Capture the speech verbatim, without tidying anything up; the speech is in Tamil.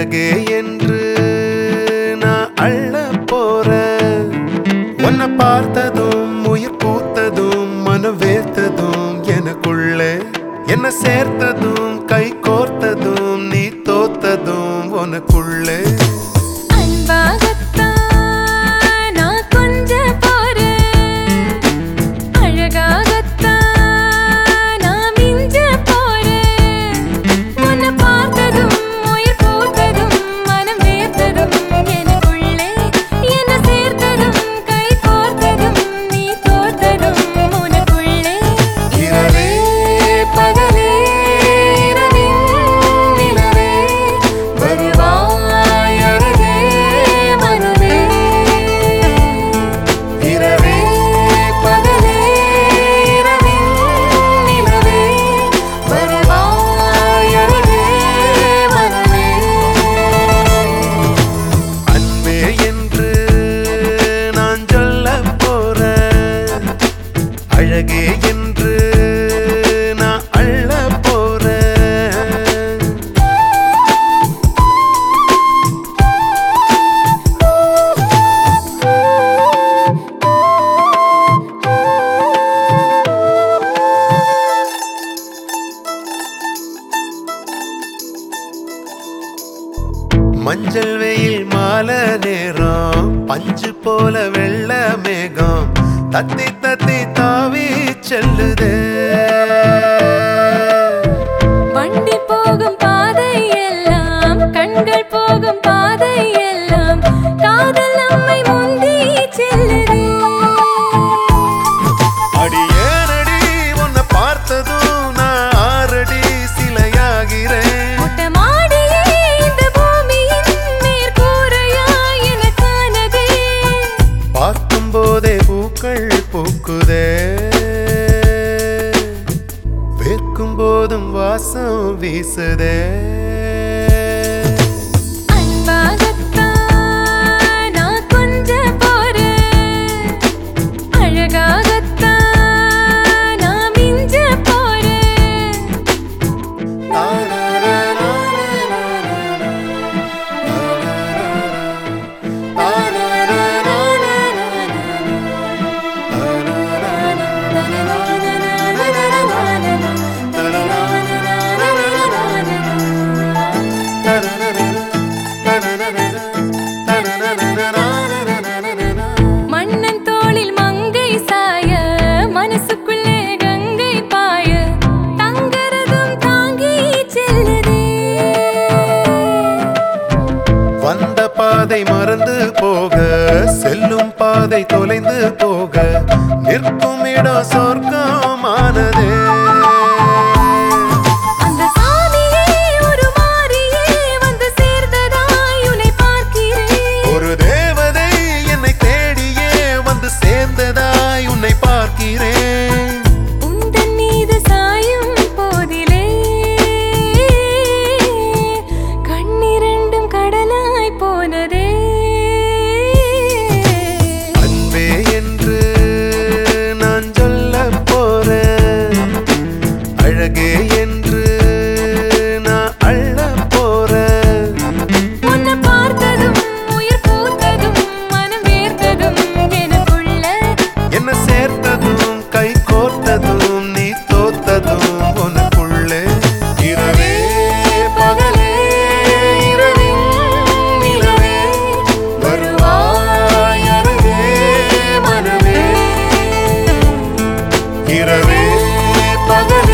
அழகே என்று நான் அள்ள போற உன்னை பார்த்ததும் உயிர் பூத்ததும் மனம் வேர்த்ததும் எனக்குள்ளே என்ன சேர்த்ததும் கை கோர்த்ததும் நீ தோத்ததும் உனக்குள்ளே அழகே என்று நான் அள்ள போறேன். மஞ்சள் வெயில் மாலை நேரம் பஞ்சு போல வெள்ள மேகம் தத்தி தத்தி தாவி செல்லுதே வண்டி போகும் பாதை எல்லாம் கண்கள் போகும் பாதை எல்லாம் காதல் நம்மை முந்தி செல்லுதே அடியேனடி உன்னை பார்த்ததும் நான் ஆறடி சிலையாகிறேன் முட்டமாடியே இந்த பூமியின் மேற்கூரையா எனக்கானதே பார்க்கும் போதே பூக்கள் பூக்குதே வேர்க்கும் போதும் வாசம் வீசுதே மன்னன் தோளில் மங்கை சாய மனசுக்குள்ளே கங்கை பாய தங்கரதும் தாங்கி செல்லுதே வந்த பாதை மறந்து போக செல்லும் பாதை தொலைந்து போக நிற்கும் இடம் சொர்க்கமானதே உன்னை பார்க்கிறேன் உந்தன் மீது சாயும் போதிலே கண்ணிரண்டும் கடலாய் போனதே அன்பே என்று நான் சொல்ல போறேன் அழகே என்று நான் அள்ள போறேன் உன்னை பார்த்ததும் உயிர் பூத்ததும் மனம் வேர்த்ததும் எனக்குள்ள என்ன சேர்த்ததும் கை கோர்த்ததும் நீ தோத்ததும் உனக்குள்ளே இரவே பகலே இரவின் நிலவே வருவாய் அருகே மனமே இரவே பகலே